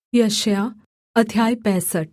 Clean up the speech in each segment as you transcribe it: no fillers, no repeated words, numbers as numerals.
यशायाह अध्याय 65।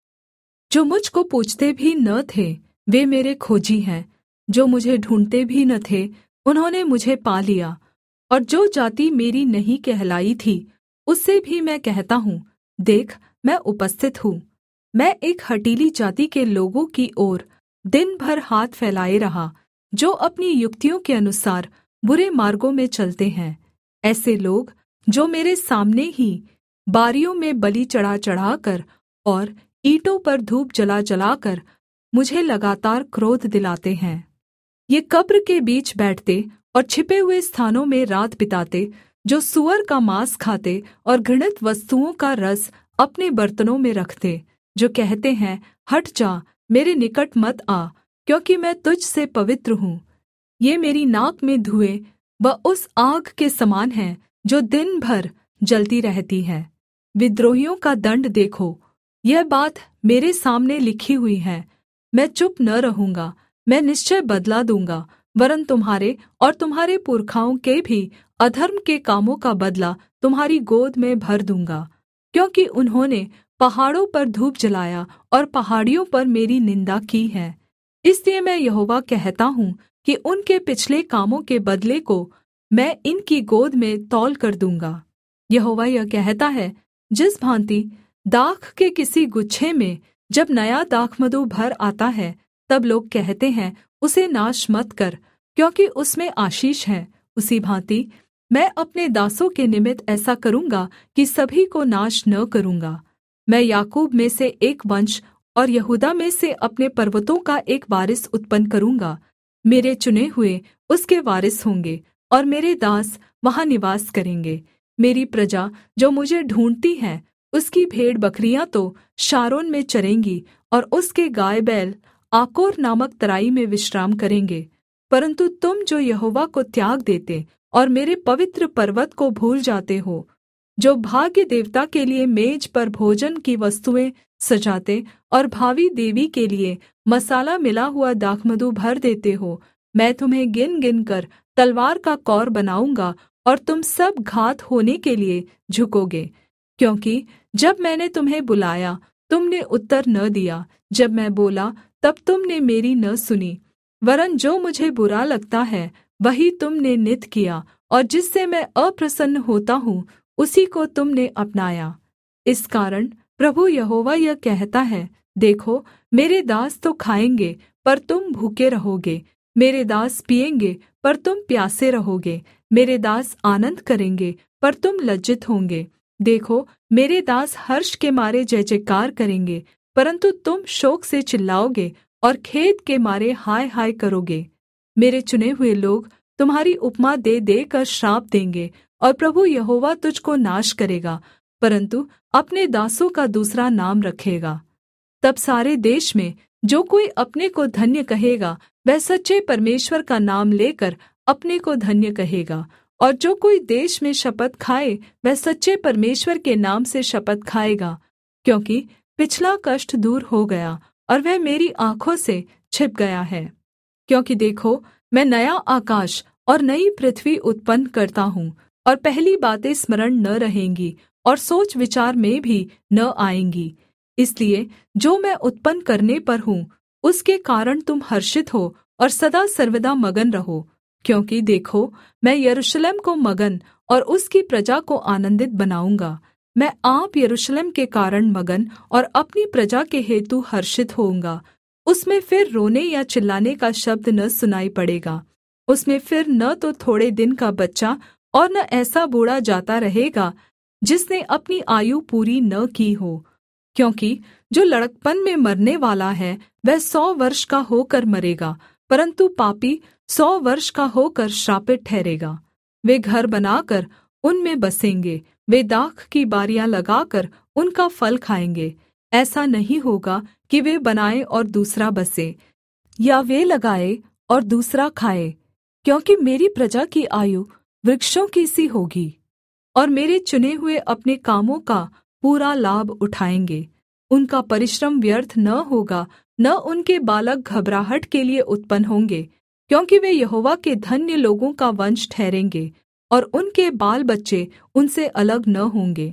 जो मुझ को पूछते भी न थे वे मेरे खोजी हैं, जो मुझे ढूँढ़ते भी न थे उन्होंने मुझे पा लिया। और जो जाति मेरी नहीं कहलाई थी उससे भी मैं कहता हूँ, देख मैं उपस्थित हूँ। मैं एक हठीली जाति के लोगों की ओर दिन भर हाथ फैलाए रहा, जो अपनी युक्तियों के अनुसार बुरे मार्गों में चलते हैं। ऐसे लोग जो मेरे सामने ही बारियों में बलि चढ़ा-चढ़ाकर और ईंटों पर धूप जला-जलाकर मुझे लगातार क्रोध दिलाते हैं। ये कब्र के बीच बैठते और छिपे हुए स्थानों में रात बिताते, जो सूअर का माँस खाते और घृणित वस्तुओं का रस अपने बर्तनों में रखते, जो कहते हैं, हट जा, मेरे निकट मत आ, क्योंकि मैं तुझ से पवित्र हूँ। ये मेरी नाक में धुएँ व उस आग के समान हैं जो दिन भर जलती रहती है। विद्रोहियों का दण्ड देखो, यह बात मेरे सामने लिखी हुई है। मैं चुप न रहूँगा, मैं निश्चय बदला दूँगा, वरन् तुम्हारे और तुम्हारे पुरखाओं के भी अधर्म के कामों का बदला तुम्हारी गोद में भर दूँगा। क्योंकि उन्होंने पहाड़ों पर धूप जलाया और पहाड़ियों पर मेरी निन्दा की है। इसलिए मैं यहोवा कहता हूँ कि उनके पिछले कामों के बदले को मैं इनकी गोद में तौल कर दूँगा। यहोवा यह कहता है, जिस भाँति दाख के किसी गुच्छे में जब नया दाखमधु भर आता है, तब लोग कहते हैं, उसे नाश मत कर, क्योंकि उसमें आशीष है, उसी भाँति मैं अपने दासों के निमित्त ऐसा करूँगा कि सभी को नाश न करूँगा। मैं याकूब में से एक वंश और यहूदा में से अपने पर्वतों का एक वारिस उत्पन्न करूँगा। मेरे चुने हुए उसके वारिस होंगे और मेरे दास वहाँ निवास करेंगे। मेरी प्रजा जो मुझे ढूँढ़ती है, उसकी भेड़-बकरियाँ तो शारोन में चरेंगी और उसके गाय-बैल आकोर नामक तराई में विश्राम करेंगे। परन्तु तुम जो यहोवा को त्याग देते और मेरे पवित्र पर्वत को भूल जाते हो, जो भाग्य देवता के लिए मेज पर भोजन की वस्तुएँ सजाते और भावी देवी के लिए मसाला मिला हुआ दाखमधु भर देते हो, मैं तुम्हें गिन गिनकर तलवार का कौर बनाऊँगा और तुम सब घात होने के लिए झुकोगे। क्योंकि जब मैंने तुम्हें बुलाया तुमने उत्तर न दिया, जब मैं बोला तब तुमने मेरी न सुनी। वरन् जो मुझे बुरा लगता है वही तुमने नित किया, और जिससे मैं अप्रसन्न होता हूँ उसी को तुमने अपनाया। इस कारण प्रभु यहोवा यह कहता है, देखो मेरे दास तो खाएँगे पर तुम भूखे रहोगे, मेरे दास पिएँगे पर तुम प्यासे रहोगे, मेरे दास आनन्द करेंगे पर तुम लज्जित होंगे। देखो मेरे दास हर्ष के मारे जय जयकार करेंगे, परन्तु तुम शोक से चिल्लाओगे और खेद के मारे हाय हाय करोगे। मेरे चुने हुए लोग तुम्हारी उपमा दे देकर श्राप देंगे, और प्रभु यहोवा तुझको नाश करेगा, परन्तु अपने दासों का दूसरा नाम रखेगा। तब सारे देश में जो कोई अपने को धन्य कहेगा, वह सच्चे परमेश्वर का नाम लेकर अपने को धन्य कहेगा। और जो कोई देश में शपथ खाए, वह सच्चे परमेश्वर के नाम से शपथ खाएगा, क्योंकि पिछला कष्ट दूर हो गया और वह मेरी आँखों से छिप गया है। क्योंकि देखो मैं नया आकाश और नई पृथ्वी उत्पन्न करता हूँ, और पहली बातें स्मरण न रहेंगी और सोच विचार में भी न आएँगी। इसलिए जो मैं उत्पन्न करने पर हूँ उसके कारण तुम हर्षित हो और सदा सर्वदा मगन रहो। क्योंकि देखो मैं यरूशलेम को मगन और उसकी प्रजा को आनन्दित बनाऊँगा। मैं आप यरूशलेम के कारण मगन और अपनी प्रजा के हेतु हर्षित होऊँगा। उसमें फिर रोने या चिल्लाने का शब्द न सुनाई पड़ेगा। उसमें फिर न तो थोड़े दिन का बच्चा और न ऐसा बूढ़ा जाता रहेगा जिसने अपनी आयु पूरी न की हो। क्योंकि जो लड़कपन में मरने वाला है वह 100 वर्ष का होकर मरेगा, परन्तु पापी 100 वर्ष का होकर श्रापित ठहरेगा। वे घर बनाकर उनमें बसेंगे, वे दाख की बारियाँ लगाकर उनका फल खाएँगे। ऐसा नहीं होगा कि वे बनाएँ और दूसरा बसे, या वे लगाए और दूसरा खाए, क्योंकि मेरी प्रजा की आयु वृक्षों की सी होगी, और मेरे चुने हुए अपने कामों का पूरा लाभ उठाएँगे। उनका परिश्रम व्यर्थ न होगा, न उनके बालक घबराहट के लिए उत्पन्न होंगे, क्योंकि वे यहोवा के धन्य लोगों का वंश ठहरेंगे, और उनके बाल बच्चे उनसे अलग न होंगे।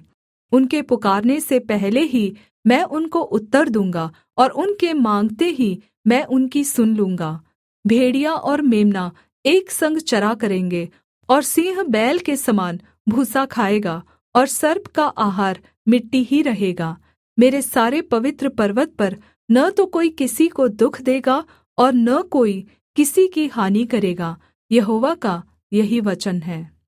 उनके पुकारने से पहले ही मैं उनको उत्तर दूँगा, और उनके माँगते ही मैं उनकी सुन लूँगा। भेड़िया और मेम्ना एक संग चरा करेंगे, और सिंह बैल के समान भूसा खाएगा, और सर्प का आहार मिट्टी ही रहेगा। मेरे सारे पवित्र पर्वत पर न तो कोई किसी को दुःख देगा और न कोई किसी की हानि करेगा। यहोवा का यही वचन है।